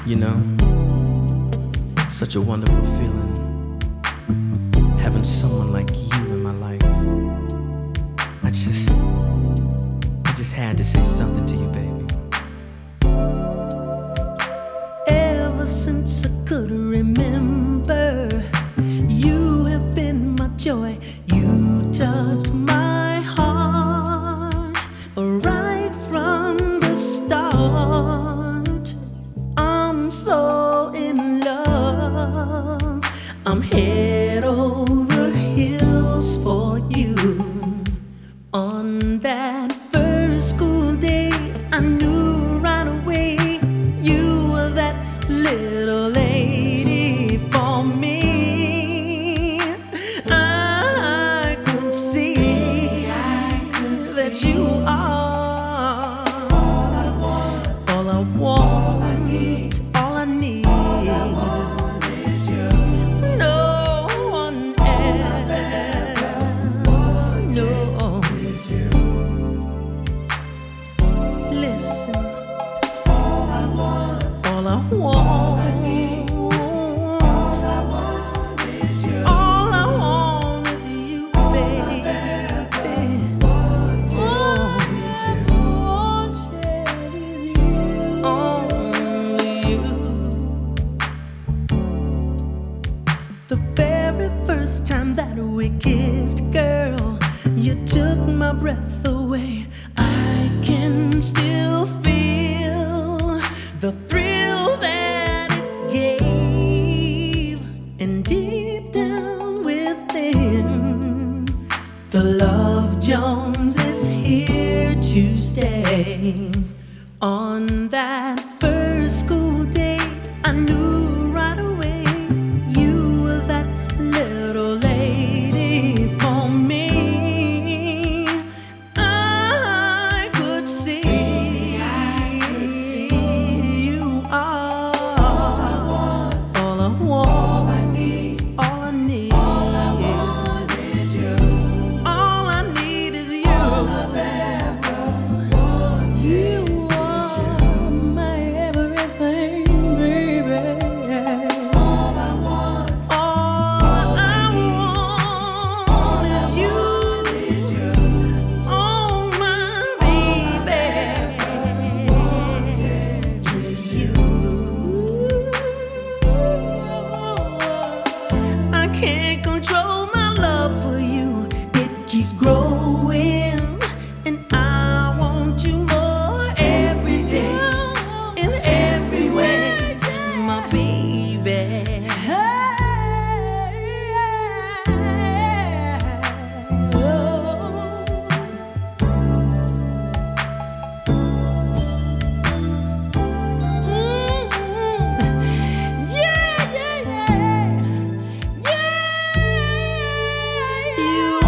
You know, such a wonderful feeling, having someone like you in my life. I just had to say something to you, baby. Ever since I could remember, you have been my joy. You touched my heart right from the start. I'm so in love, I'm head over heels for you. On that first school day, I knew right away you were that little lady for me. I could see that you are all I want, all I need, all I need. Is you. No one else, no. Listen, all I want, all I need, all I want is you. All I want is you, baby. Only you. The very first time that we kissed, girl, you took my breath away. I can still feel the thrill that it gave, and deep down within, the love Jones is here to stay. On that first school day, I knew right away you were that little lady for me. I could see you are all I want, all I need, all I need. All I want is you. All I need is you. All I've ever wanted. You are my everything, baby. All I want is you. Oh, my baby, just you. I can't control my love for you. It keeps growing, and I want you more every day, in every way, my baby. You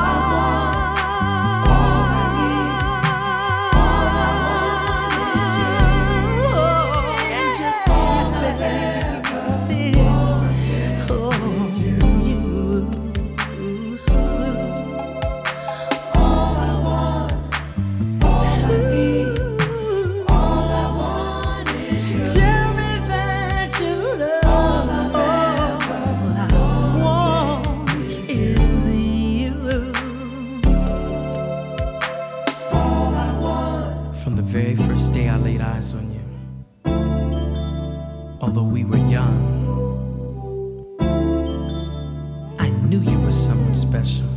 tell me that you love. All I want is you. All I want. From the very first day I laid eyes on you, although we were young, I knew you were someone special.